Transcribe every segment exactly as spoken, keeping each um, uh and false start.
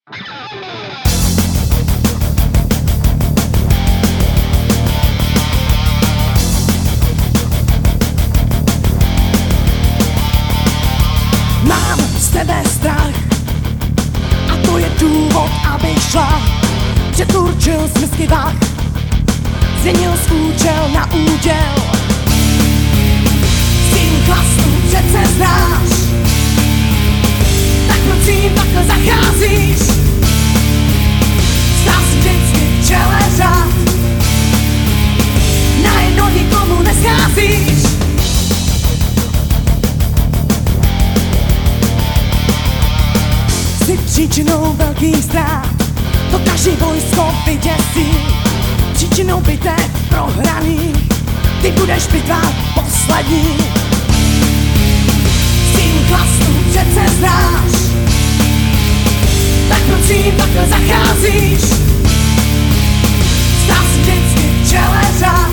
Mám z tebe strach a to je důvod, aby šla. Přeturčil smysky vah, změnil z účel na úděl. Stín chlastu přece znáš, tak proč jim takhle zacházíš? Stál si vždycky v čele řád, najednou nikomu nescházíš. Jsi příčinou velkých ztrát, to každý vojsko vyděsí. Příčinou bitev prohraných, ty budeš bitva poslední. Stín chlastu přece znáš, tak proč jim takhle zacházíš? Stál si vždycky v čele řád,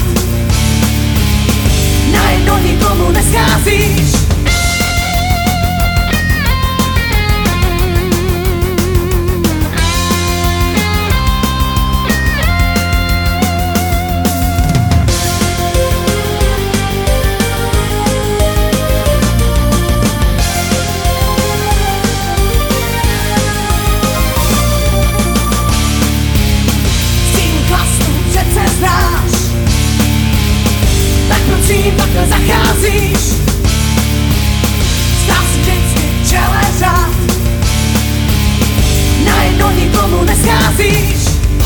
najednou nikomu nescházíš. Takhle zacházíš, stál si vždycky v čele řád, najednou nikomu nescházíš.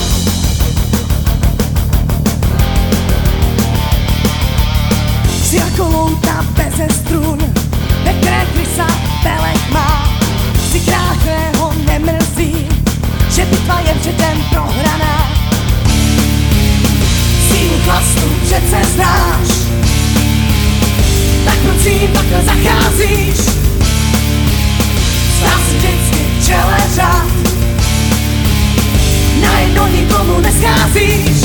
Jsi jako louta beze strun, ve které krysa pelech má. Jsi král, kterého nemrzí, že bitva je předem prohraná. Sílu chlastu přece znáš, tak proč jim takhle zacházíš? Stál si vždycky v čele řád, najednou nikomu nescházíš.